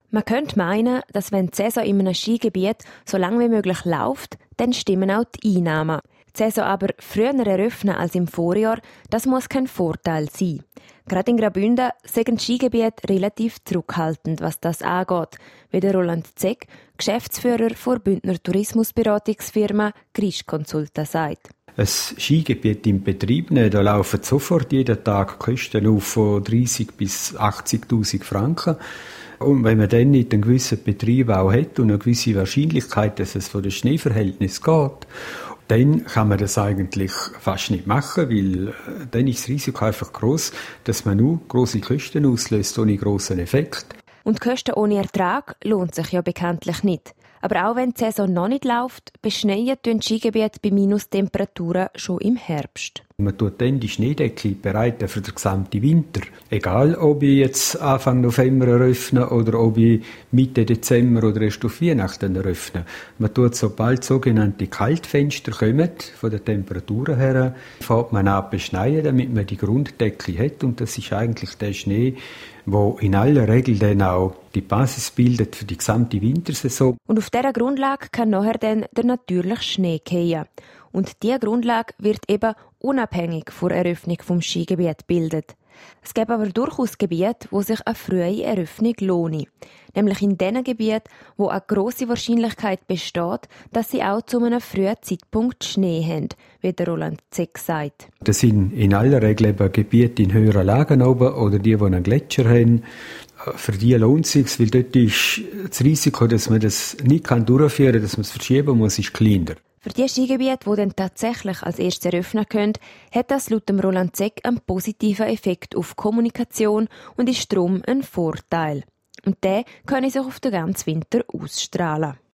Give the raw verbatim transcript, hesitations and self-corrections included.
Man könnte meinen, dass wenn die Saison in einem Skigebiet so lange wie möglich läuft, dann stimmen auch die Einnahmen. Die Saison aber früher eröffnen als im Vorjahr, das muss kein Vorteil sein. Gerade in Graubünden sind die Skigebiete relativ zurückhaltend, was das angeht, wie der Roland Zeg, Geschäftsführer der Bündner Tourismusberatungsfirma Grisch Consulta, sagt. Ein Skigebiet im Betrieb, da laufen sofort jeden Tag Kosten auf von dreissig bis achtzigtausend Franken. Und wenn man dann nicht einen gewissen Betrieb auch hat und eine gewisse Wahrscheinlichkeit, dass es von den Schneeverhältnissen geht, dann kann man das eigentlich fast nicht machen, weil dann ist das Risiko einfach gross, dass man nur grosse Kosten auslöst ohne grossen Effekt. Und Kosten ohne Ertrag lohnt sich ja bekanntlich nicht. Aber auch wenn die Saison noch nicht läuft, beschneien die Skigebiete bei Minustemperaturen schon im Herbst. Man tut dann die Schneedecke bereiten für den gesamten Winter. Egal, ob ich jetzt Anfang November eröffne oder ob ich Mitte Dezember oder erst auf Weihnachten eröffne. Man tut, sobald sogenannte Kaltfenster kommen, von den Temperaturen her, fängt man an beschneien, damit man die Grunddecke hat. Und das ist eigentlich der Schnee, wo in aller Regel dann auch die Basis bildet für die gesamte Wintersaison. Und auf dieser Grundlage kann nachher dann der natürliche Schnee fallen. Und diese Grundlage wird eben unabhängig von der Eröffnung des Skigebiets gebildet. Es gibt aber durchaus Gebiete, wo sich eine frühe Eröffnung lohnt. Nämlich in den Gebieten, wo eine grosse Wahrscheinlichkeit besteht, dass sie auch zu einem frühen Zeitpunkt Schnee haben, wie der Roland Zeg sagt. Das sind in aller Regel eben Gebiete in höheren Lagen oben oder die, die einen Gletscher haben. Für die lohnt es sich, weil dort ist das Risiko, dass man das nicht durchführen kann, dass man es verschieben muss, ist kleiner. Für die Skigebiete, die dann tatsächlich als erstes eröffnen können, hat das laut dem Roland Zeg einen positiven Effekt auf Kommunikation und ist darum ein Vorteil. Und der kann sich auf den ganzen Winter ausstrahlen.